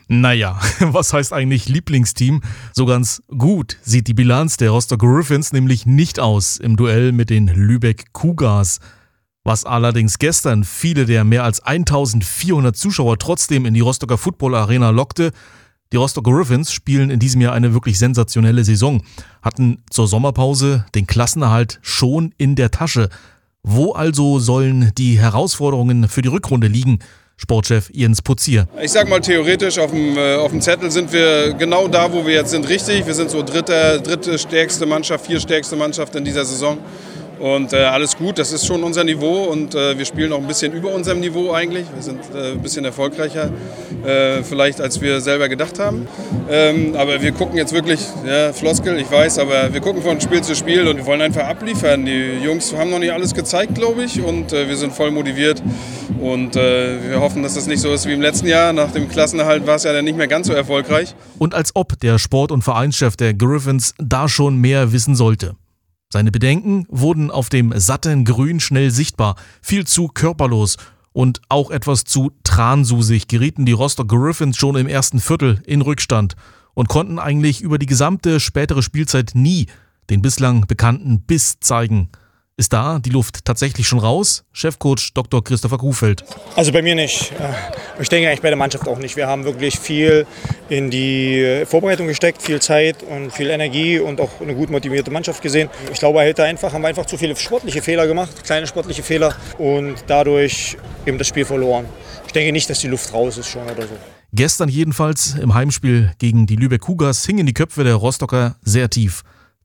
Naja, was heißt eigentlich Lieblingsteam? So ganz gut sieht die Bilanz der Rostock Griffins nämlich nicht aus im Duell mit den Lübeck Cougars. Was allerdings gestern viele der mehr als 1400 Zuschauer trotzdem in die Rostocker Football Arena lockte: Die Rostock Griffins spielen in diesem Jahr eine wirklich sensationelle Saison, hatten zur Sommerpause den Klassenerhalt schon in der Tasche. Wo also sollen die Herausforderungen für die Rückrunde liegen? Sportchef Jens Putzier. Ich sag mal, theoretisch auf dem Zettel sind wir genau da, wo wir jetzt sind, richtig. Wir sind so dritte stärkste Mannschaft, viertstärkste Mannschaft in dieser Saison. Und alles gut, das ist schon unser Niveau und wir spielen auch ein bisschen über unserem Niveau eigentlich. Wir sind ein bisschen erfolgreicher vielleicht, als wir selber gedacht haben. Aber wir gucken jetzt wirklich, ja, Floskel, ich weiß, aber wir gucken von Spiel zu Spiel und wir wollen einfach abliefern. Die Jungs haben noch nicht alles gezeigt, glaube ich, und wir sind voll motiviert. Und wir hoffen, dass das nicht so ist wie im letzten Jahr. Nach dem Klassenerhalt war es ja dann nicht mehr ganz so erfolgreich. Und als ob der Sport- und Vereinschef der Griffins da schon mehr wissen sollte. Seine Bedenken wurden auf dem satten Grün schnell sichtbar. Viel zu körperlos und auch etwas zu transusig gerieten die Rostock Griffins schon im ersten Viertel in Rückstand und konnten eigentlich über die gesamte spätere Spielzeit nie den bislang bekannten Biss zeigen. Ist da die Luft tatsächlich schon raus? Chefcoach Dr. Christopher Kuhfeld. Also bei mir nicht. Ich denke eigentlich bei der Mannschaft auch nicht. Wir haben wirklich viel in die Vorbereitung gesteckt, viel Zeit und viel Energie und auch eine gut motivierte Mannschaft gesehen. Ich glaube, haben wir einfach zu viele sportliche Fehler gemacht, kleine sportliche Fehler und dadurch eben das Spiel verloren. Ich denke nicht, dass die Luft raus ist schon oder so. Gestern jedenfalls im Heimspiel gegen die Lübeck Cougars hingen die Köpfe der Rostocker sehr tief.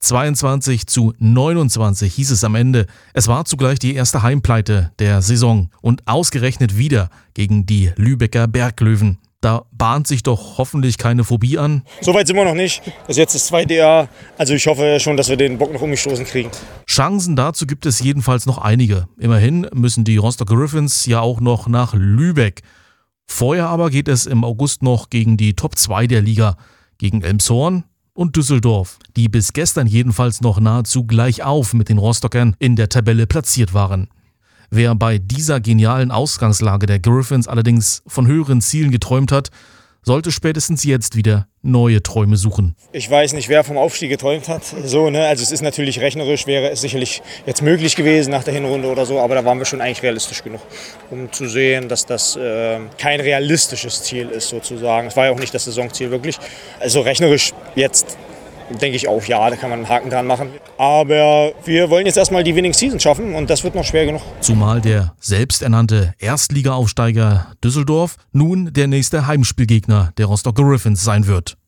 22:29 hieß es am Ende. Es war zugleich die erste Heimpleite der Saison und ausgerechnet wieder gegen die Lübecker Berglöwen. Da bahnt sich doch hoffentlich keine Phobie an. Soweit sind wir noch nicht. Das ist jetzt das zweite Jahr. Also ich hoffe schon, dass wir den Bock noch umgestoßen kriegen. Chancen dazu gibt es jedenfalls noch einige. Immerhin müssen die Rostock Griffins ja auch noch nach Lübeck. Vorher aber geht es im August noch gegen die Top 2 der Liga, gegen Elmshorn und Düsseldorf, die bis gestern jedenfalls noch nahezu gleich auf mit den Rostockern in der Tabelle platziert waren. Wer bei dieser genialen Ausgangslage der Griffins allerdings von höheren Zielen geträumt hat, sollte spätestens jetzt wieder neue Träume suchen. Ich weiß nicht, wer vom Aufstieg geträumt hat. Also es ist natürlich rechnerisch, wäre es sicherlich jetzt möglich gewesen nach der Hinrunde oder so, aber da waren wir schon eigentlich realistisch genug, um zu sehen, dass das kein realistisches Ziel ist sozusagen. Es war ja auch nicht das Saisonziel wirklich. Also rechnerisch jetzt denke ich auch, ja, da kann man einen Haken dran machen. Aber wir wollen jetzt erstmal die Winning Season schaffen und das wird noch schwer genug. Zumal der selbsternannte Erstligaaufsteiger Düsseldorf nun der nächste Heimspielgegner der Rostock Griffins sein wird.